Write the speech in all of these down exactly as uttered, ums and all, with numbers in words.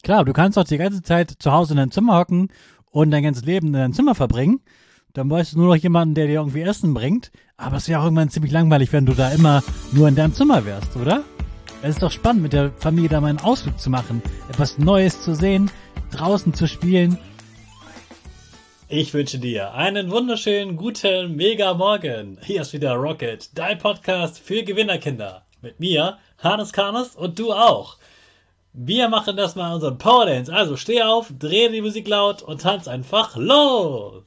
Klar, du kannst doch die ganze Zeit zu Hause in deinem Zimmer hocken und dein ganzes Leben in deinem Zimmer verbringen. Dann bräuchst du nur noch jemanden, der dir irgendwie Essen bringt. Aber es wäre auch irgendwann ziemlich langweilig, wenn du da immer nur in deinem Zimmer wärst, oder? Es ist doch spannend, mit der Familie da mal einen Ausflug zu machen, etwas Neues zu sehen, draußen zu spielen. Ich wünsche dir einen wunderschönen, guten, mega Morgen. Hier ist wieder Rocket, dein Podcast für Gewinnerkinder. Mit mir, Hannes Karnes, und du auch. Wir machen das mal unseren Power Dance. Also steh auf, dreh die Musik laut und tanz einfach los.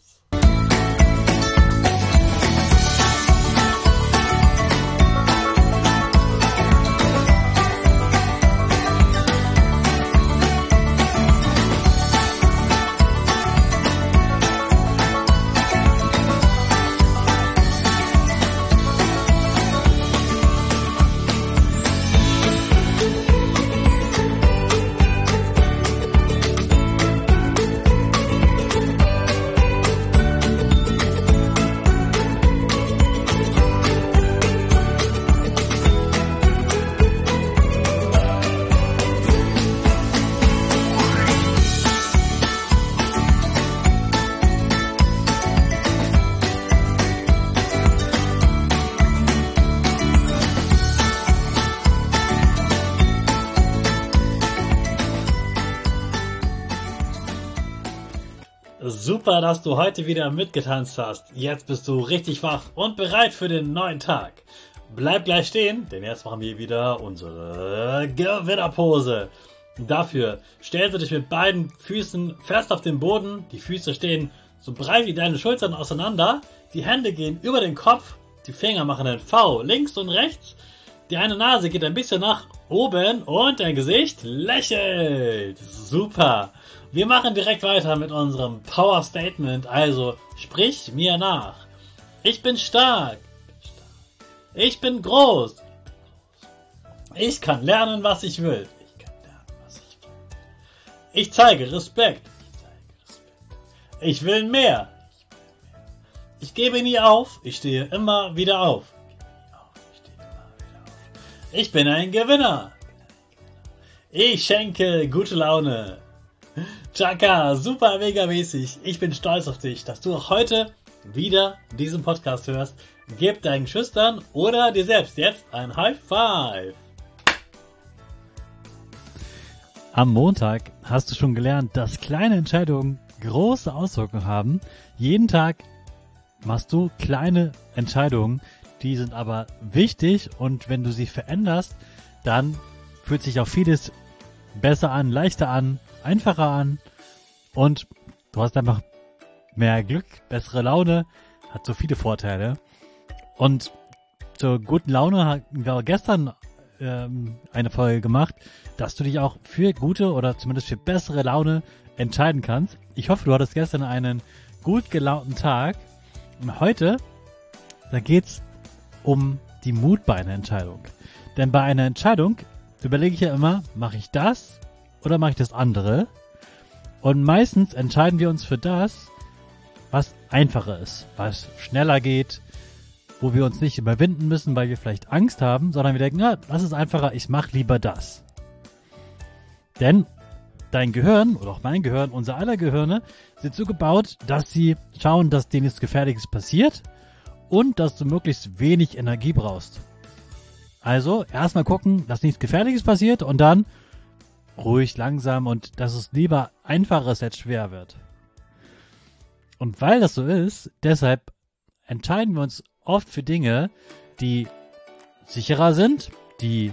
Super, dass du heute wieder mitgetanzt hast. Jetzt bist du richtig wach und bereit für den neuen Tag. Bleib gleich stehen, denn jetzt machen wir wieder unsere Gewinnerpose. Dafür stellst du dich mit beiden Füßen fest auf den Boden. Die Füße stehen so breit wie deine Schultern auseinander. Die Hände gehen über den Kopf. Die Finger machen ein V links und rechts. Die eine Nase geht ein bisschen nach oben und dein Gesicht lächelt. Super. Wir machen direkt weiter mit unserem Power Statement. Also sprich mir nach. Ich bin stark. Ich bin groß. Ich kann lernen, was ich will. Ich kann lernen, was ich will. Ich zeige Respekt. Ich will mehr. Ich gebe nie auf. Ich stehe immer wieder auf. Ich bin ein Gewinner. Ich schenke gute Laune. Chaka, super mega mäßig. Ich bin stolz auf dich, dass du auch heute wieder diesen Podcast hörst. Gib deinen Schüchtern oder dir selbst jetzt ein High Five. Am Montag hast du schon gelernt, dass kleine Entscheidungen große Auswirkungen haben. Jeden Tag machst du kleine Entscheidungen, die sind aber wichtig, und wenn du sie veränderst, dann fühlt sich auch vieles besser an, leichter an, einfacher an, und du hast einfach mehr Glück, bessere Laune, hat so viele Vorteile. Und zur guten Laune haben wir gestern ähm, eine Folge gemacht, dass du dich auch für gute oder zumindest für bessere Laune entscheiden kannst. Ich hoffe, du hattest gestern einen gut gelaunten Tag. Und heute, da geht's um die Mut bei einer Entscheidung. Denn bei einer Entscheidung überlege ich ja immer, mache ich das oder mache ich das andere? Und meistens entscheiden wir uns für das, was einfacher ist, was schneller geht, wo wir uns nicht überwinden müssen, weil wir vielleicht Angst haben, sondern wir denken, ja, das ist einfacher, ich mache lieber das. Denn dein Gehirn, oder auch mein Gehirn, unser aller Gehirne, sind so gebaut, dass sie schauen, dass denen nichts Gefährliches passiert und dass du möglichst wenig Energie brauchst. Also erstmal gucken, dass nichts Gefährliches passiert, und dann ruhig, langsam, und dass es lieber einfacher ist, als schwer wird. Und weil das so ist, deshalb entscheiden wir uns oft für Dinge, die sicherer sind, die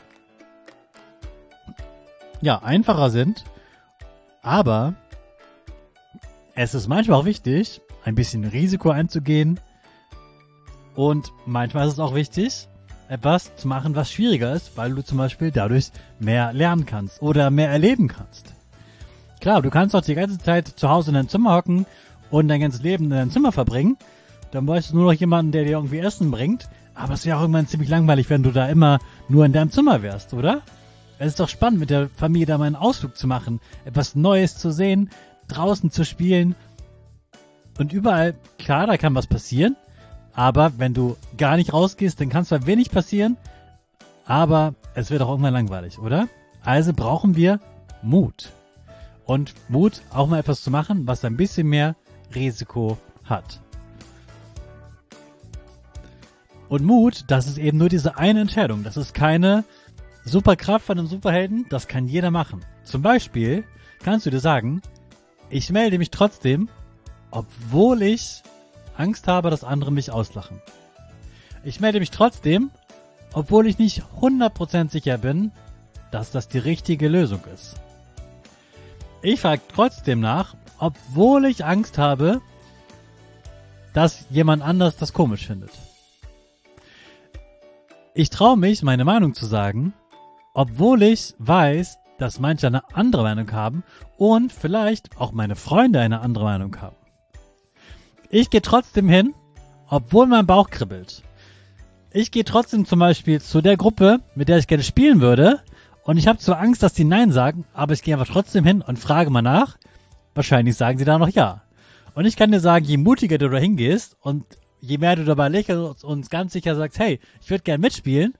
ja einfacher sind, aber es ist manchmal auch wichtig, ein bisschen Risiko einzugehen, und manchmal ist es auch wichtig, etwas zu machen, was schwieriger ist, weil du zum Beispiel dadurch mehr lernen kannst oder mehr erleben kannst. Klar, du kannst doch die ganze Zeit zu Hause in deinem Zimmer hocken und dein ganzes Leben in deinem Zimmer verbringen. Dann bräuchst du nur noch jemanden, der dir irgendwie Essen bringt. Aber es wäre auch irgendwann ziemlich langweilig, wenn du da immer nur in deinem Zimmer wärst, oder? Es ist doch spannend, mit der Familie da mal einen Ausflug zu machen, etwas Neues zu sehen, draußen zu spielen. Und überall, klar, da kann was passieren. Aber wenn du gar nicht rausgehst, dann kann zwar wenig passieren, aber es wird auch irgendwann langweilig, oder? Also brauchen wir Mut. Und Mut, auch mal etwas zu machen, was ein bisschen mehr Risiko hat. Und Mut, das ist eben nur diese eine Entscheidung. Das ist keine Superkraft von einem Superhelden, das kann jeder machen. Zum Beispiel kannst du dir sagen, ich melde mich trotzdem, obwohl ich Angst habe, dass andere mich auslachen. Ich melde mich trotzdem, obwohl ich nicht hundert Prozent sicher bin, dass das die richtige Lösung ist. Ich frage trotzdem nach, obwohl ich Angst habe, dass jemand anders das komisch findet. Ich traue mich, meine Meinung zu sagen, obwohl ich weiß, dass manche eine andere Meinung haben und vielleicht auch meine Freunde eine andere Meinung haben. Ich gehe trotzdem hin, obwohl mein Bauch kribbelt. Ich gehe trotzdem zum Beispiel zu der Gruppe, mit der ich gerne spielen würde, und ich habe zwar Angst, dass die Nein sagen, aber ich gehe einfach trotzdem hin und frage mal nach. Wahrscheinlich sagen sie da noch Ja. Und ich kann dir sagen, je mutiger du da hingehst und je mehr du dabei lächelst und ganz sicher sagst, hey, ich würde gerne mitspielen,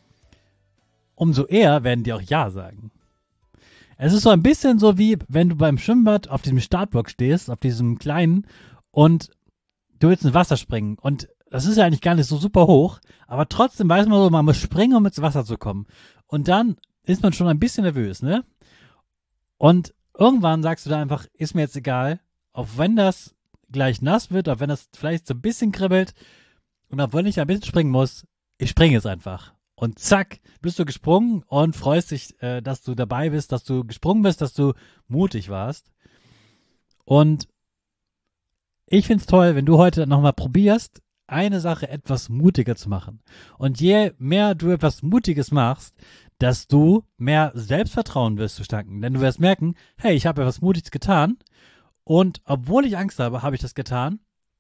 umso eher werden die auch Ja sagen. Es ist so ein bisschen so wie, wenn du beim Schwimmbad auf diesem Startblock stehst, auf diesem kleinen, und du willst ins Wasser springen. Und das ist ja eigentlich gar nicht so super hoch, aber trotzdem weiß man so, man muss springen, um ins Wasser zu kommen. Und dann ist man schon ein bisschen nervös, ne? Und irgendwann sagst du da einfach, ist mir jetzt egal, auch wenn das gleich nass wird, auch wenn das vielleicht so ein bisschen kribbelt und auch wenn ich ein bisschen springen muss, ich springe jetzt einfach. Und zack, bist du gesprungen und freust dich, äh, dass du dabei bist, dass du gesprungen bist, dass du mutig warst. Und ich find's toll, wenn du heute nochmal probierst, eine Sache etwas mutiger zu machen. Und je mehr du etwas Mutiges machst, desto mehr Selbstvertrauen wirst du tanken. Denn du wirst merken, hey, ich habe etwas Mutiges getan und obwohl ich Angst habe, habe ich das getan.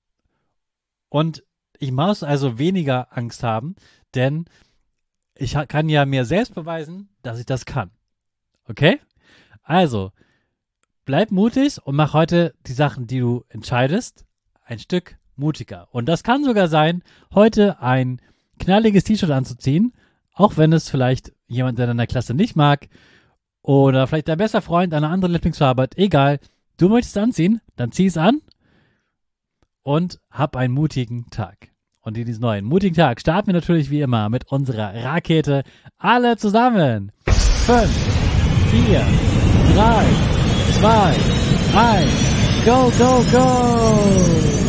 Und ich muss also weniger Angst haben, denn ich kann ja mir selbst beweisen, dass ich das kann. Okay? Also, bleib mutig und mach heute die Sachen, die du entscheidest, ein Stück mutiger. Und das kann sogar sein, heute ein knalliges T-Shirt anzuziehen, auch wenn es vielleicht jemand in deiner Klasse nicht mag oder vielleicht dein bester Freund eine andere Lieblingsfarbe hat. Egal, du möchtest es anziehen, dann zieh es an und hab einen mutigen Tag. Und in diesem neuen mutigen Tag starten wir natürlich wie immer mit unserer Rakete. Alle zusammen. Fünf, vier, drei, zwei, eins. Go, go, go!